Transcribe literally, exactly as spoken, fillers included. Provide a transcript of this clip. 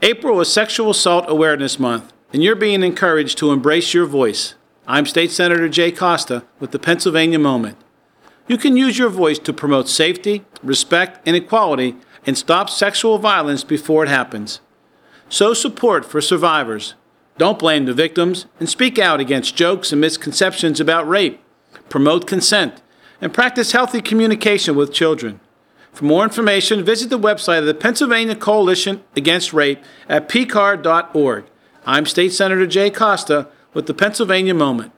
April is Sexual Assault Awareness Month, and you're being encouraged to embrace your voice. I'm State Senator Jay Costa with the Pennsylvania Moment. You can use your voice to promote safety, respect, and equality and stop sexual violence before it happens. Sow support for survivors. Don't blame the victims, and speak out against jokes and misconceptions about rape. Promote consent, and practice healthy communication with children. For more information, visit the website of the Pennsylvania Coalition Against Rape at p c a r dot org. I'm State Senator Jay Costa with the Pennsylvania Moment.